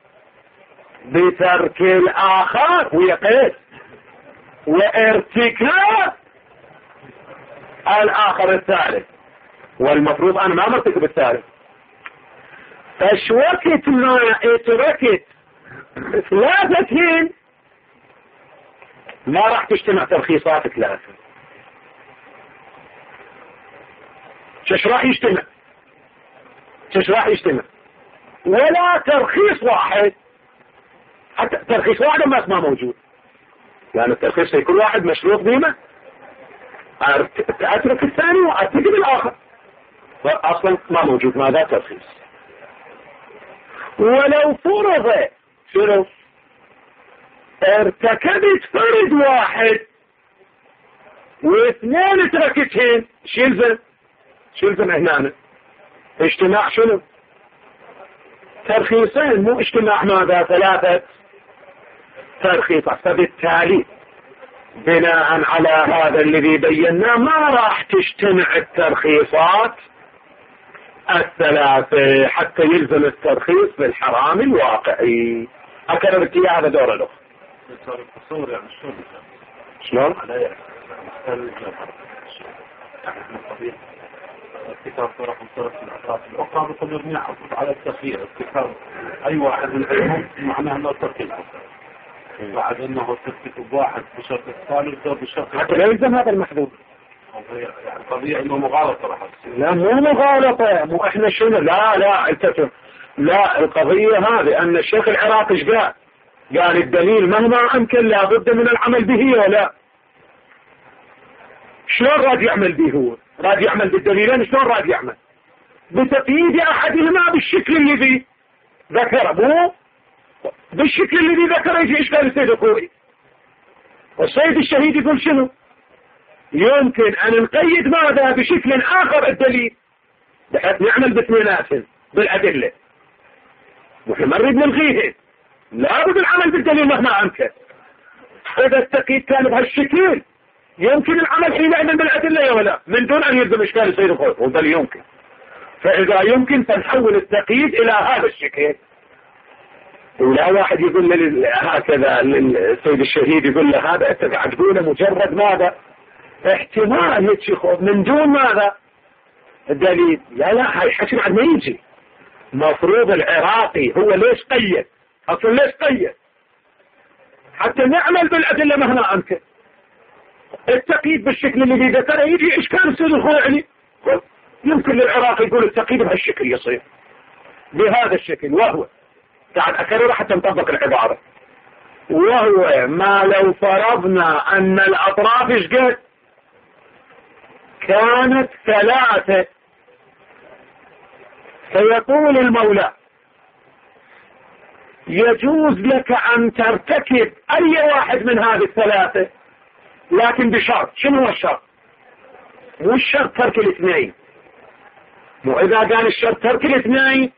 بترك الاخر ويقيس وارتكاب الاخر الثالث والمفروض انا ما مرتكب الثالث. فاش وقت ما اتركت 3 ما راح تجتمع ترخيصات 3. شش راح يجتمع ولا ترخيص واحد. حتى ترخيص واحد ما موجود لأن الترخيص في كل واحد مشروط بما اترك الثاني واترك الاخر، اصلا ما موجود ماذا ترخيص. ولو فرض شنو ارتكبت فرد واحد واثنين تركتهن، شلزم هنا اجتماع شنو ترخيصين، مو اجتماع ماذا 3 ترخيصات. فبالتالي بناء على هذا الذي بيناه ما راح تجتمع الترخيصات 3 حتى يلزم الترخيص بالحرام الواقعي. اكرر اتياه هذا دور له. تصور يعني شلون؟ ارتكاب طرق الأطراف الأخرى بكل يبني على التخيير. ارتكاب أي واحد من العلم معناه أنه تركيب، بعد أنه تركيب واحد بشرط الثاني بشرط حتى لا يلزم هذا المحذور. يعني قضية إنه مغالطة راح تصير. لا مو مغالطة، مو إحنا شنو لا التفهم. لا القضية هذه أن الشيخ العراقي ايش قال الدليل مهما أمكن لابد من العمل به ولا شلون راد يعمل به؟ هو راد يعمل بالدليلين. شلون راد يعمل؟ بتقييد أحدهما بالشكل الذي ذكره، مو بالشكل الذي ذكره. يجي إشكال السيد الخوئي والسيد الشهيد يقول شنو يمكن أن نقيد ماذا بشكل آخر الدليل بحيث نعمل باثنينات بالأدلة، وإحنا نريد نلغيه. لابد العمل بالدليل مهما أمكن. إذا التقييد كان بهالشكل يمكن العمل حينئذ بالأدلة يا ولا من دون أن يلزم إشكال السيد الخوئي، وبل يمكن. فإذا يمكن فنحول التقييد إلى هذا الشكل. ولا واحد يقول هكذا للسيد الشهيد يقول له هذا أنت قاعد تقوله مجرد ماذا احتمال يتشخص من دون ماذا الدليل. لا هاي حكي بعد ما يجي. مفروض العراقي هو ليش قيد اصلا؟ ليش قيد؟ حتى نعمل بالأدلة مهما أمكن. التقييد بالشكل الذي ذكره يجي إشكال السيد الخوئي. يمكن للعراقي يقول التقييد بهالشكل يصير بهذا الشكل، وهو قاعد أكرره حتى نطبق العبارة، وهو ما لو فرضنا أن الأطراف ايش قد كانت 3 فيقول المولى يجوز لك أن ترتكب أي واحد من هذه 3 لكن بشرط. شنو هو الشرط؟ مو الشرط ترك الاثنين، مو إذا كان الشرط ترك الاثنين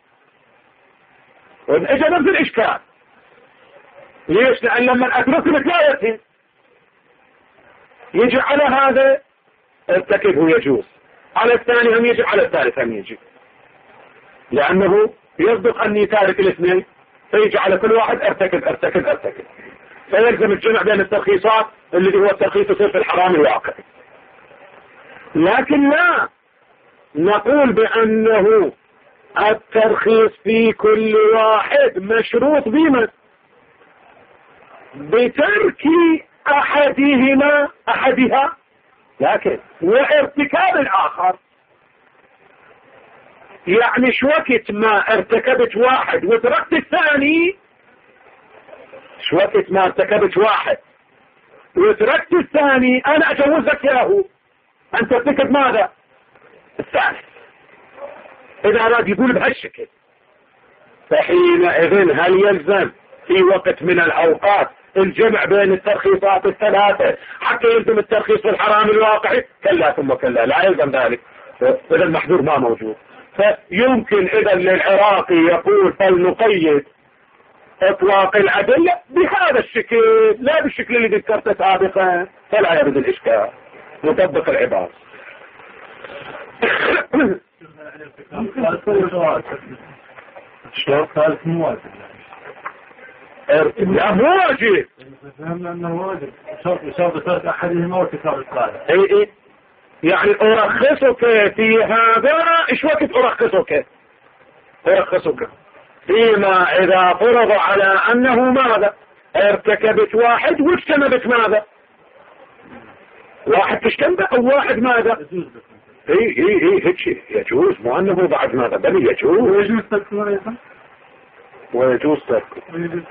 وإجا نفس الإشكال. ليش؟ لأن لما أترك الثلاثة يجي على هذا ارتكبه يجوز، على الثاني هم يجي، على الثالث هم يجي، لأنه يصدق أني تارك الاثنين فيجي على كل واحد ارتكب. فيلزم الجمع بين الترخيصات الذي هو الترخيص يصير في الحرام الواقعي. لكن لا نقول بأنه الترخيص في كل واحد مشروط بما بترك أحدها لكن وارتكاب الآخر. يعني شو وقت ما ارتكبت واحد وتركت الثاني، شو وقت ما ارتكبت واحد وتركت الثاني أنا أجوزك ياهو أن ترتكب ماذا الثالث. إذا أراد يقول بهالشكل فحينئذ هل يلزم في وقت من الأوقات الجمع بين الترخيصات ال3 حتى يلزم الترخيص في الحرام الواقعي؟ كلا ثم كلا، لا يلزم ذلك. إذا المحذور ما موجود. فيمكن إذا للعراقي يقول فلنقيد إطلاق الأدلة بهذا الشكل لا بالشكل الذي ذكرته سابقا، فلا يرد الإشكال. نطبق العبارة. شلون؟ ثالث مو واجب. لا مو واجب. فهمنا انه واجب. شرط ترك احدهما وارتكاب الثالث. اي يعني ارخصك في هذا. ايش وقت ارخصك فيما اذا فرض على انه ماذا ارتكبت واحد واجتنبت ماذا واحد تجتنب او واحد ماذا اي هيك يجوز، مو انه بعد ماذا بل يجوز ويجوز تركه.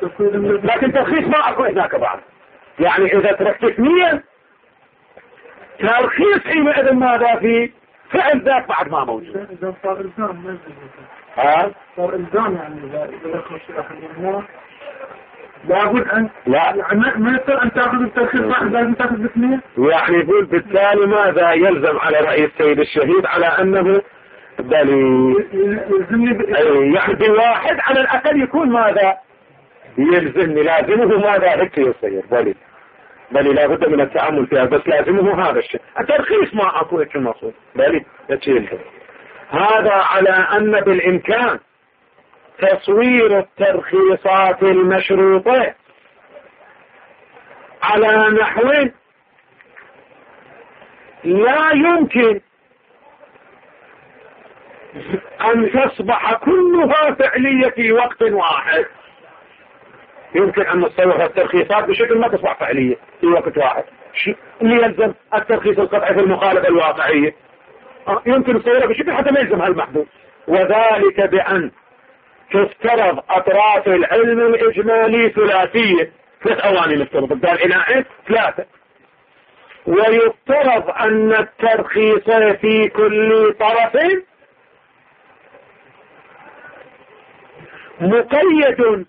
لكن ترخيص ما اكو هناك بعد. يعني اذا تركت 2 ترخيص حينئذ ماذا فيه؟ فعل ذاك بعد ما موجود. إذا صار إلزام ما ها؟ صار إلزام يعني إذا دخل شيء أحد الناس لابد أن لا يعني ما يصير أن تأخذ الترخيص واحد لازم تأخذ الاثنين. يعني يقول بالتالي ماذا يلزم على رأي السيد الشهيد على أنه يعني بواحد على الأقل يكون ماذا يلزمني لازمه ماذا هيك يصير بل لابد من التعامل فيها بس لازمه هذا الشيء. الترخيص ما أكو هيك المصير بل يلزم. هذا على أن بالإمكان تصوير الترخيصات المشروطة على نحو لا يمكن أن تصبح كلها فعلية في وقت واحد. يمكن أن نصور الترخيصات بشكل ما تصبح فعلية في وقت واحد. اللي يلزم الترخيص القطعي في المخالفة الواقعية يمكن نصورها بشكل حتى ما يلزم هالمحدود، وذلك بأن تفترض أطراف العلم الإجمالي ثلاثية 3 أواني نفترض بدال إناء 3، ويفترض أن الترخيص في كل طرف مقيد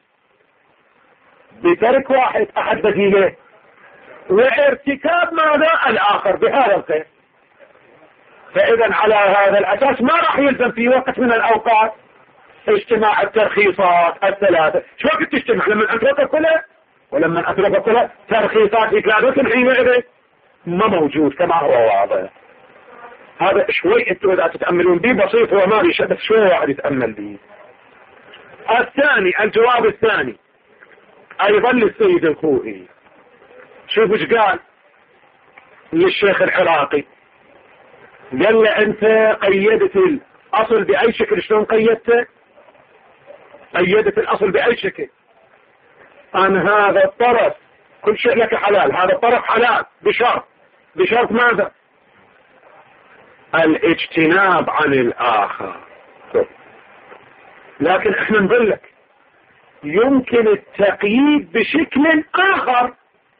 بترك واحد أحد بديله وارتكاب ماذا الآخر بهذا القيد. فإذا على هذا الأساس ما راح يلزم في وقت من الأوقات اجتماع الترخيصات ال3. شو وقت تجتمع؟ لما أتركها كلها ولما أتركها كلها ترخيصات إكلادة حينئذ ما موجود كما هو واضح. هذا شوي انتوا إذا تتأملون به بسيط وما بيش بس شوي واحد يتأمل به. الثاني الجواب الثاني أيضا للسيد الخوئي. شوف ايش قال للشيخ العراقي. قال له أنت قيدت الأصل بأي شكل. شلون قيدته؟ قيدت الأصل بأي شكل؟ أن هذا الطرف كل شيء لك حلال، هذا الطرف حلال بشرط ماذا؟ الاجتناب عن الآخر. لكن احنا نقول لك يمكن التقييد بشكل آخر.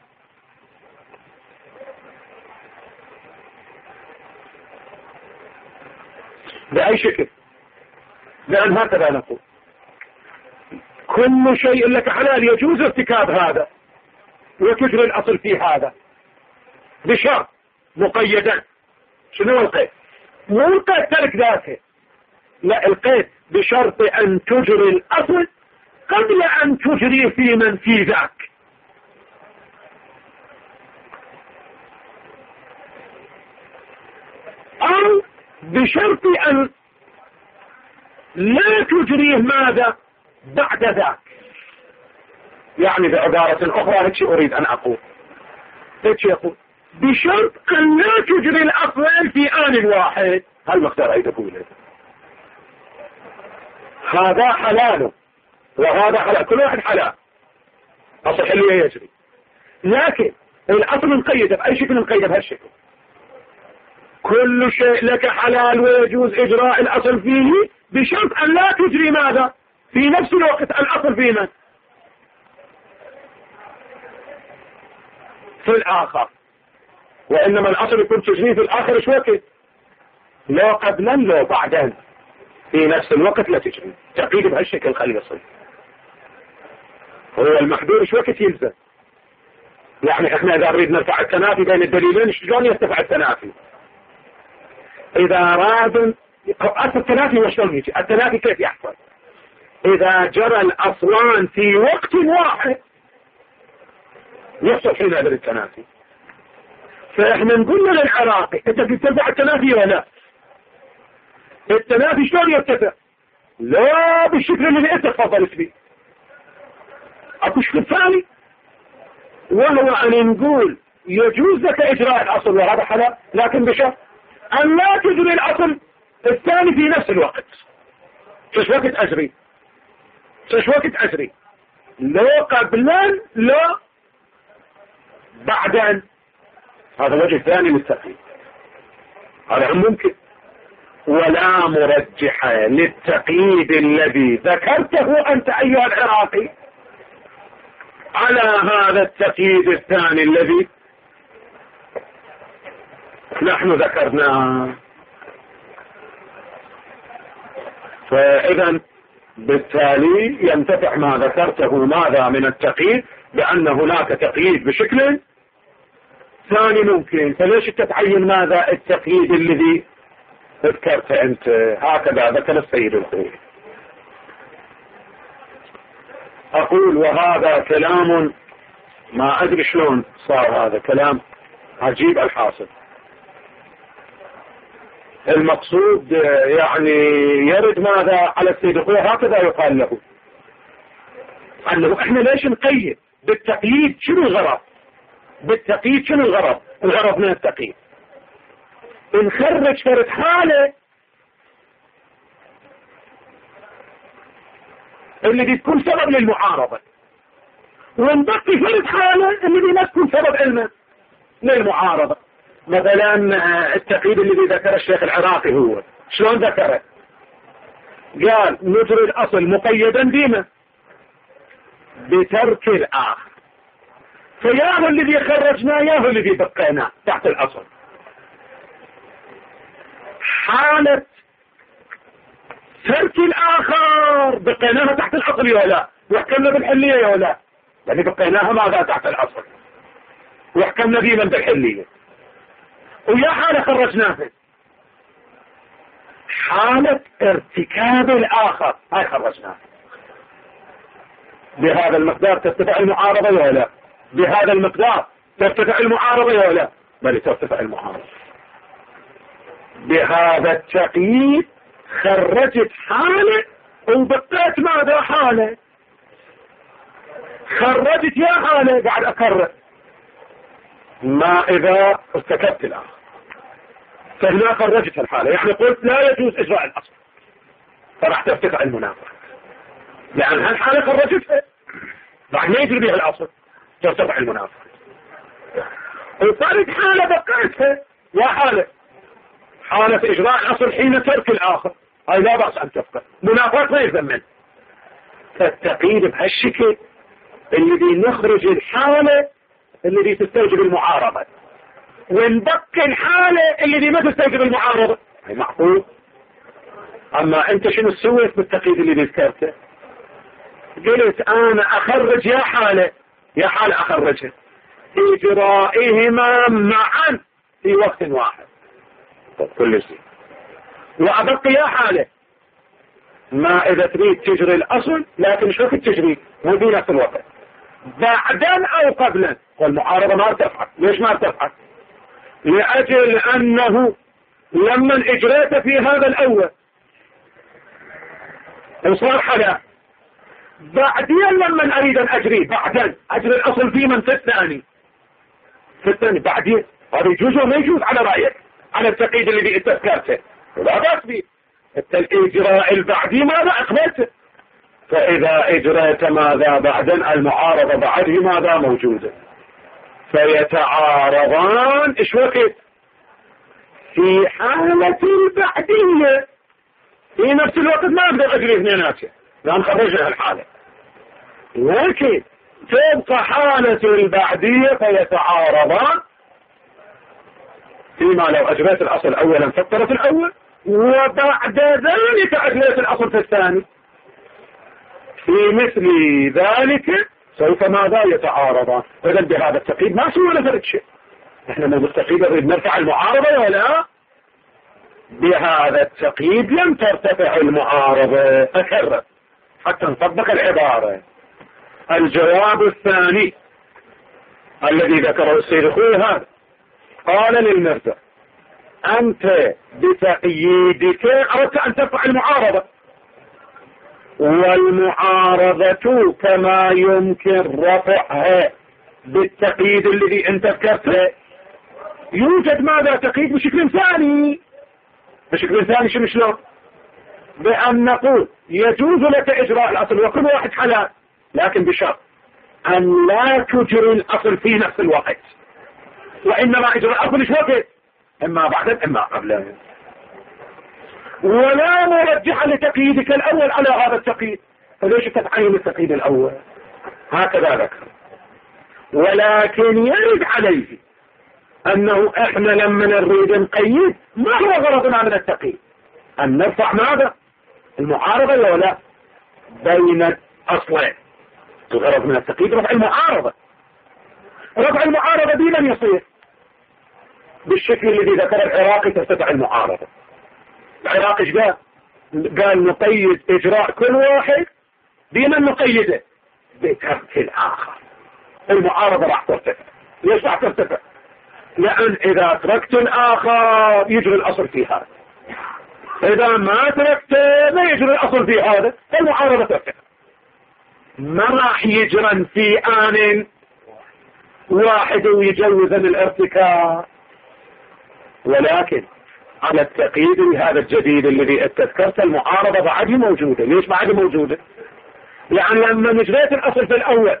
بأي شكل؟ لأن هكذا نقول كل شيء لك حلال يجوز ارتكاب هذا وتجري الأصل في هذا بشرط مقيدا. شنو القيد؟ مو القيد ترك ذاته، لا القيد بشرط أن تجري الأصل قبل أن تجري في من في ذاك. أو بشرط أن لا تجريه ماذا بعد ذاك. يعني بعبارة أخرى هيك أريد أن أقول هيك يقول بشرط أن لا تجري الأصل في آن واحد. هل مقدار أي تقول هذا حلال وهذا حلال، كل واحد حلال أصل حلية يجري، لكن الأصل مقيد بأي شكل؟ مقيد بهالشكل. كل شيء لك حلال ويجوز إجراء الأصل فيه بشرط أن لا تجري ماذا في نفس الوقت الأصل في من؟ في الآخر. وإنما الأصل يكون تجري في الآخر شو وقت؟ لا قبلا لا بعدا، في نفس الوقت لا تجري. تقييد بهالشكل خلي يصير. هو المحدود شو وقت يلزم؟ يعني احنا اذا نريد نرفع التنافي بين الدليلين شلون يرتفع التنافي؟ اذا اراد اصل التنافي وشلون يجي؟ التنافي كيف يحصل؟ اذا جرى الاصلان في وقت واحد يحصل حين هذا التنافي. فاحنا نقول للعراقي انت بترفع التنافي ولا لا؟ التنافي شلون يرتفع؟ لا بالشكل اللي انت تفضلت فيه. اكو شكل ثاني وهو ان نقول يجوز لك اجراء الاصل وهذا حلال، لكن بشرط ان لا تجري الاصل الثاني في نفس الوقت. شو وقت اجري؟ شو وقت اجري؟ لا قبلا لا بعدا. هذا وجه ثاني للتقييد. هذا ممكن. ولا مرجح للتقييد الذي ذكرته أنت أيها العراقي على هذا التقييد الثاني الذي نحن ذكرنا. فإذا بالتالي ينتفع ما ذكرته ماذا من التقييد بأن هناك تقييد بشكل ثاني ممكن. فليش تتعين ماذا التقييد الذي ذكرت أنت؟ هكذا ذكر السيد الخوي. أقول وهذا كلام ما أدري شلون صار، هذا كلام عجيب الحاصل. المقصود يعني يرد ماذا على السيد الخوي، هكذا يقال له أنه إحنا ليش نقيد بالتقييد؟ شنو الغرض بالتقييد؟ شنو الغرض؟ الغرض من التقييد نخرج فرد حالة اللي تكون سبب للمعارضة، ونبقي فرد حالة اللي ما تكون سبب علما للمعارضة. مثلا التقييد اللي ذكر الشيخ العراقي هو شلون ذكره؟ قال نجري الأصل مقيدا ديما بترك الآخر، فياه الذي خرجناه ياه الذي بقيناه تحت الأصل. حالة ترك الآخر بقيناها تحت الأصل يا لا، وحكمنا بالحلية يا لا، يعني بقيناها ماذا تحت الأصل، وحكمنا ديما بالحلية. ويا حالة خرجناها حالة ارتكاب الآخر، هاي خرجناها. بهذا المقدار ترتفع المعارضة ولا لا؟ بهذا المقدار ترتفع المعارضة ولا لا؟ بل ترتفع المعارضة. بهذا التقييد خرجت حالة وبقيت ماذا حالة، خرجت يا حالة بعد أكرر ما إذا ارتكبت الآخر، فهنا خرجت الحالة، يعني قلت لا يجوز إجراء الأصل، فراح ترتفع المنافرة لأن هالحالة خرجتها بعد ما يجري بها الأصل، ترتفع المنافرة. وصارت حالة بقيتها يا حالة، حالة إجراء الأصل حين ترك الآخر، هاي لا بأس أن تبقى، منافرة ما يزمن. فالتقييد بهالشكل الذي نخرج الحالة الذي تستوجب المعارضة ونبقي الحالة الذي ما تستوجب المعارضة، هاي معقول. أما أنت شنو سويت بالتقييد اللي ذكرته؟ قلت أنا أخرج يا حالة يا حالة أخرجها إجرائهما معا في وقت واحد كل شيء، وأبقي يا حالة ما إذا تريد تجري الأصل لكن شو تجري مو في نفس الوقت، بعدا أو قبلا. والمعارضة ما ارتفعت. ليش ما ارتفعت؟ لأجل أنه لما اجريت في هذا الأول وصار حلا، بعدين لما أريد أن أجري بعدين أجري الأصل في من في الثاني بعدين، هذا يجوز وما يجوز على رأيك على التقييد اللي انت ذكرته؟ لا بأس به. الإجراء البعدي ماذا أقبلته؟ فإذا إجريت ماذا بعدا المعارضة بعده ماذا موجودة، فيتعارضان إيش وقت؟ في حالة البعدية في نفس الوقت ما أقدر أجري اثنيناتها لأن خرجنا الحالة، لكن تبقى حالة البعدية فيتعارضان فيما لو أجريت الأصل أولا في الطرف الأول وبعد ذلك أجريت الأصل في الثاني، في مثل ذلك سوف ماذا يتعارضان. إذن بهذا التقييد ما سوى لفرد شيء، احنا من التقييد نريد نرفع المعارضة ولا؟ بهذا التقييد لم ترتفع المعارضة. أكرر حتى نطبق العبارة. الجواب الثاني الذي ذكره السيد الخوي هذا، قال للمرجع أنت بتقييدك أردت أن ترفع المعارضة، والمعارضة كما يمكن رفعها بالتقييد الذي انت ذكرته يوجد ماذا تقييد بشكل ثاني. بشكل ثاني شنو شلون؟ بأن نقول يجوز لك إجراء الأصل وكل واحد حلال، لكن بشرط أن لا تجري الأصل في نفس الوقت، وإنما إجراء الأصل مش وقت، إما بعد إما قبل، ولا مرجح لتقييدك الأول على هذا التقييد. فليش تتعين التقييد الأول؟ هكذا ذكر. ولكن يرد عليه أنه إحنا لما نريد نقيد ما هو غرضنا من التقييد؟ أن نرفع ماذا؟ المعارضة ولا لا؟ بين أصلين. الغرض من التقييد رفع المعارضة. رفع المعارضة دي لم يصير بالشكل الذي ذكر العراقي ترتفع المعارضة. العراقي ايش قال نقيد إجراء كل واحد بما نقيده بترك الآخر. المعارضة راح ترتفع. ليش راح ترتفع؟ لأن إذا تركت الآخر يجري الأصل في هذا، إذا ما تركته لا يجري الأصل في هذا، المعارضة ترتفع. ما راح يجرن في آن واحد ويجوز الارتكاب، ولكن على التقييد هذا الجديد الذي تذكرت المعارضة بعد موجودة. ليش بعد موجودة؟ يعني لما نجريت الأصل في الأول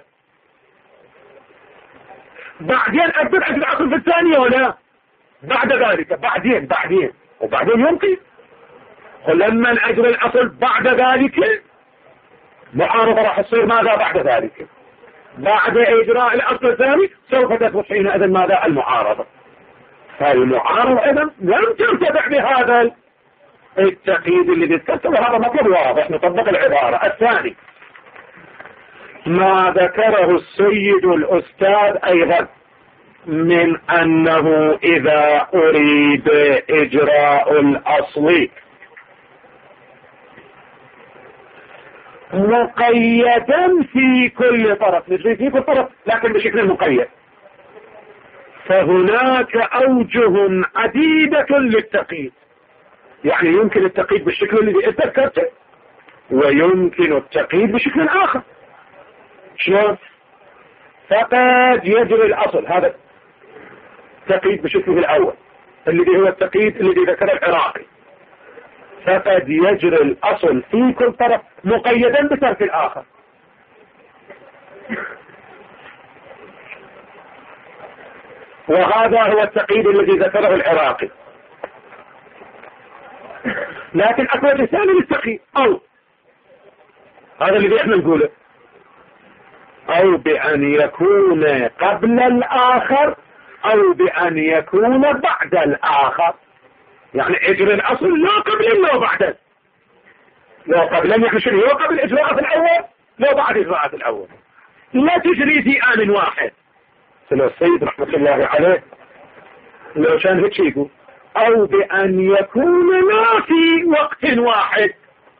بعدين أقدر أجري الأصل في الثانية ولا بعد ذلك؟ بعدين وبعدين يمكن ولما أجري الأصل بعد ذلك معارضة راح تصير ماذا بعد ذلك؟ بعد إجراء الأصل الثاني سوف تثبت حينئذ ماذا؟ المعارضة. فالمعارضة إذن لم ترتفع بهذا التقييد الذي ذكرته، وهذا مطلب واضح. نطبق العبارة الثاني ما ذكره السيد الأستاذ أيضا من أنه إذا أريد إجراء الأصل مقيدا في كل طرف، نجري في كل طرف لكن بشكل مقيد، فهناك أوجه عديدة للتقييد. يعني يمكن التقييد بالشكل الذي ذكرته ويمكن التقييد بشكل آخر. شلون؟ فقد يجري الأصل، هذا التقييد بشكله الأول الذي هو التقييد الذي ذكر العراقي، فقد يجري الأصل في كل طرف مقيدا بترك الآخر. وهذا هو التقييد الذي ذكره العراقي. لكن أكبر رسالة للتقييد أو هذا الذي احنا نقوله، أو بأن يكون قبل الآخر أو بأن يكون بعد الآخر. يعني اجري الأصل لا قبل لا بعد. لا قبل يعني شنو؟ هو قبل إجراءات الأول لا بعد إجراءات الأول. لا تجري في آن واحد. سلو السيد رحمة الله عليه لو كان هيك يقول أو بأن يكون لا في وقت واحد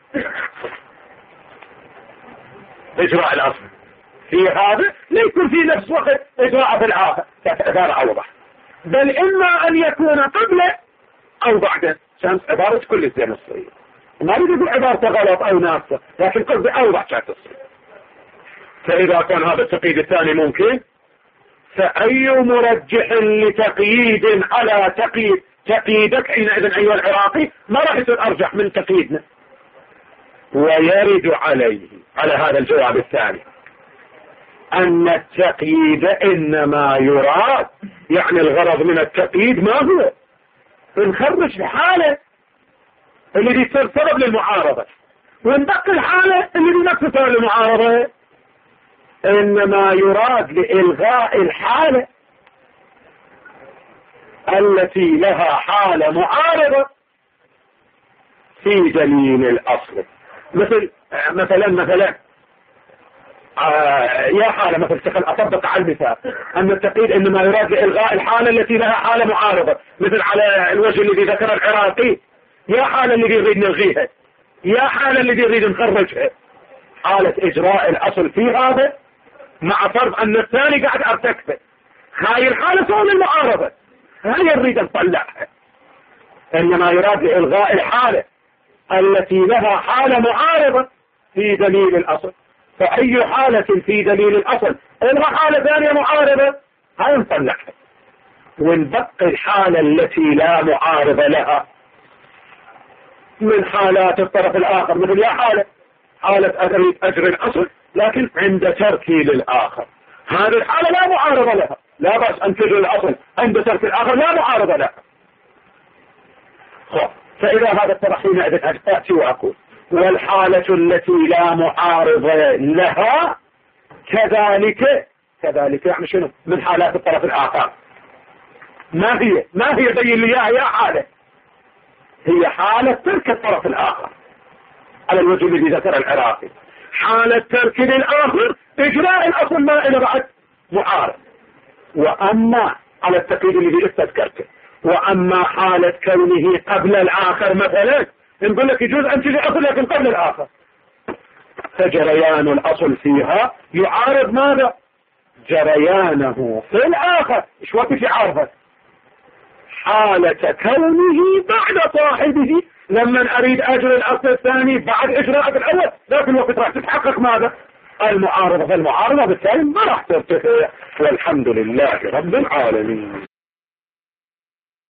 إجراء الأصل في هذا لا يكون في نفس وقت إجراء في الآخر. هذا أوضح. بل إما أن يكون قبل أو بعد. شمس عبارة كل الزين الصغير ما يقول عبارة غلط أو ناقصة، لكن قصدي أوضح كانت الصغير. فإذا كان هذا التقييد الثاني ممكن، فأي مرجح لتقييد على تقييدك حينئذ أيها العراقي ما راح يصير أرجح من تقييدنا. ويرد على هذا الجواب الثاني أن التقييد إنما يراد، يعني الغرض من التقييد ما هو نخرج الحالة الذي تصير سبب للمعارضة ونبقي الحالة الذي نفس سبب للمعارضة، إنما يراد لإلغاء الحالة التي لها حالة معارضة في دليل الأصل. مثلا يا حالة مثل أطبق على المثال أن التقييد إنما يراد لإلغاء الحالة التي لها حالة معارضة، مثل على الوجه الذي ذكر العراقي يا حالة الذي يريد نلغيها، يا حالة الذي يريد نخرجها. حالة إجراء الأصل في هذا مع فرض أن الثاني قاعد أرتكبه، هاي الحالة سؤال المعارضة هاي نريد نطلعها. إنما يراد لإلغاء الحالة التي لها حالة معارضة في دليل الأصل. فأي حالة في دليل الأصل إلغى حالة ثانية معارضة هاي نطلعها، ونبقي الحالة التي لا معارضة لها من حالات الطرف الآخر. مثل يا حالة أجر الأصل لكن عند تركي للآخر، هذه الحالة لا معارضة لها، لا بأس أن تجري الأصل عند ترك الآخر لا معارضة لها. فإذا هذا الطرح حينئذ أتي وأقول والحالة التي لا معارضة لها كذلك يعني شنو؟ من حالات الطرف الآخر. ما هي بين لي اياها يا حالة. هي حالة ترك الطرف الآخر على الوجه الذي ذكر العراقي، حالة ترك للآخر إجراء الأصل ما إلى بعد معارض. وأما على التقييد الذي استذكرته، وأما حالة كونه قبل الآخر مثلا نقول لك يجوز أن تجي أصل لكن قبل الآخر، فجريان الأصل فيها يعارض ماذا؟ جريانه في الآخر. إيش وقت يعارضه؟ حالة كونه بعد صاحبه، لما أريد أجر الأصل الثاني بعد إجراء الأول، لكن الوقت راح تتحقق ماذا؟ المعارضة. فالمعارضة بالتالي ما راح ترتفع. والحمد لله رب العالمين.